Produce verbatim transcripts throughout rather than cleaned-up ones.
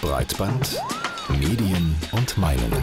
Breitband, Medien und Meinungen.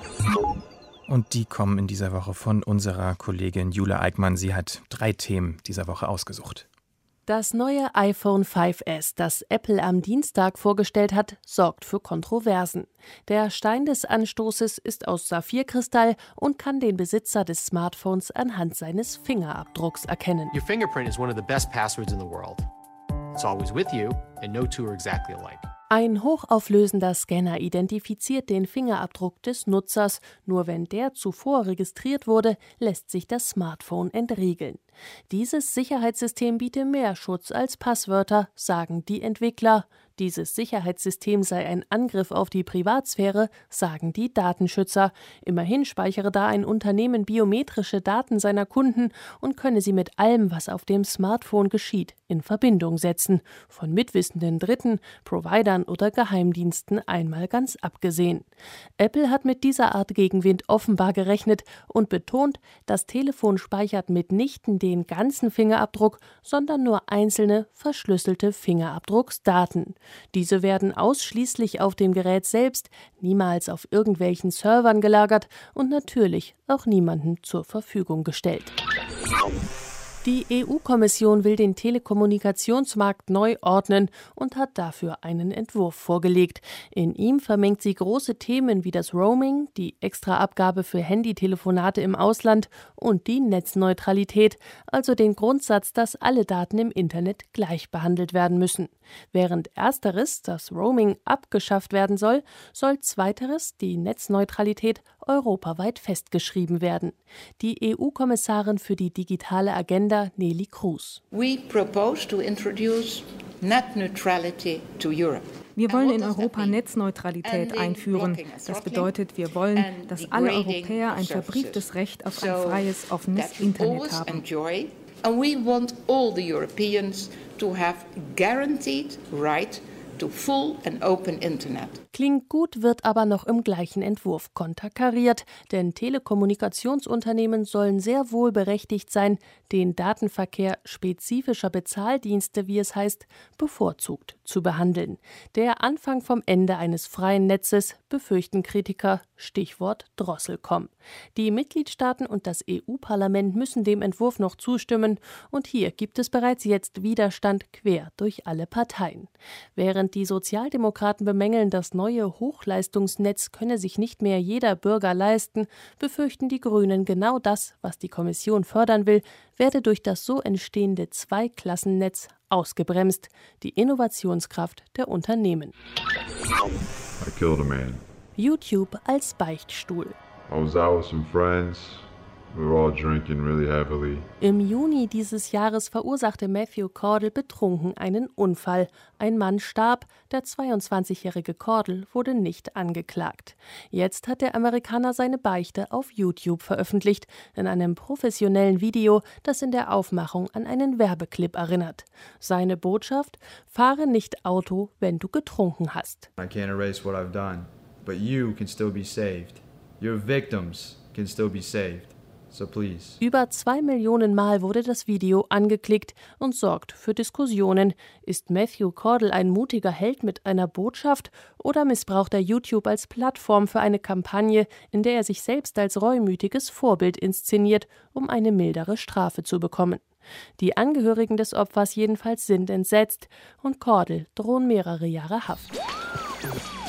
Und die kommen in dieser Woche von unserer Kollegin Jule Eickmann. Sie hat drei Themen dieser Woche ausgesucht. Das neue iPhone fünf S, das Apple am Dienstag vorgestellt hat, sorgt für Kontroversen. Der Stein des Anstoßes ist aus Saphirkristall und kann den Besitzer des Smartphones anhand seines Fingerabdrucks erkennen. Your fingerprint is one of the best passwords in the world. It's always with you, and no two are exactly alike. Ein hochauflösender Scanner identifiziert den Fingerabdruck des Nutzers. Nur wenn der zuvor registriert wurde, lässt sich das Smartphone entriegeln. Dieses Sicherheitssystem biete mehr Schutz als Passwörter, sagen die Entwickler. Dieses Sicherheitssystem sei ein Angriff auf die Privatsphäre, sagen die Datenschützer. Immerhin speichere da ein Unternehmen biometrische Daten seiner Kunden und könne sie mit allem, was auf dem Smartphone geschieht, in Verbindung setzen. Von mitwissenden Dritten, Providern oder Geheimdiensten einmal ganz abgesehen. Apple hat mit dieser Art Gegenwind offenbar gerechnet und betont, das Telefon speichert mitnichten den ganzen Fingerabdruck, sondern nur einzelne verschlüsselte Fingerabdrucksdaten. Diese werden ausschließlich auf dem Gerät selbst, niemals auf irgendwelchen Servern gelagert und natürlich auch niemandem zur Verfügung gestellt. Die E U-Kommission will den Telekommunikationsmarkt neu ordnen und hat dafür einen Entwurf vorgelegt. In ihm vermengt sie große Themen wie das Roaming, die Extraabgabe für Handytelefonate im Ausland und die Netzneutralität, also den Grundsatz, dass alle Daten im Internet gleich behandelt werden müssen. Während ersteres, das Roaming, abgeschafft werden soll, soll zweiteres, die Netzneutralität, europaweit festgeschrieben werden. Die E U-Kommissarin für die digitale Agenda, Neelie Kroes. We propose to introduce net neutrality to Europe. Wir wollen in Europa Netzneutralität einführen. Das bedeutet, wir wollen, dass alle Europäer ein verbrieftes Recht auf ein freies, offenes Internet haben. And we want all the Europeans to have guaranteed right to full and open Internet. Klingt gut, wird aber noch im gleichen Entwurf konterkariert, denn Telekommunikationsunternehmen sollen sehr wohl berechtigt sein, den Datenverkehr spezifischer Bezahldienste, wie es heißt, bevorzugt zu behandeln. Der Anfang vom Ende eines freien Netzes, befürchten Kritiker, Stichwort Drosselkomm. Die Mitgliedstaaten und das E U-Parlament müssen dem Entwurf noch zustimmen und hier gibt es bereits jetzt Widerstand quer durch alle Parteien. Während die Sozialdemokraten bemängeln, das neue Hochleistungsnetz könne sich nicht mehr jeder Bürger leisten, befürchten die Grünen genau das, was die Kommission fördern will, werde durch das so entstehende Zweiklassennetz ausgebremst, die Innovationskraft der Unternehmen. I killed a man. YouTube als Beichtstuhl. I was out with some friends. We were all drinking really heavily. Im Juni dieses Jahres verursachte Matthew Cordell betrunken einen Unfall. Ein Mann starb, der zweiundzwanzigjährige Cordell wurde nicht angeklagt. Jetzt hat der Amerikaner seine Beichte auf YouTube veröffentlicht, in einem professionellen Video, das in der Aufmachung an einen Werbeclip erinnert. Seine Botschaft: Fahre nicht Auto, wenn du getrunken hast. I can't erase what I've done, but you can still be saved. Your victims can still be saved. So please. Über zwei Millionen Mal wurde das Video angeklickt und sorgt für Diskussionen. Ist Matthew Cordell ein mutiger Held mit einer Botschaft oder missbraucht er YouTube als Plattform für eine Kampagne, in der er sich selbst als reumütiges Vorbild inszeniert, um eine mildere Strafe zu bekommen? Die Angehörigen des Opfers jedenfalls sind entsetzt und Cordell drohen mehrere Jahre Haft.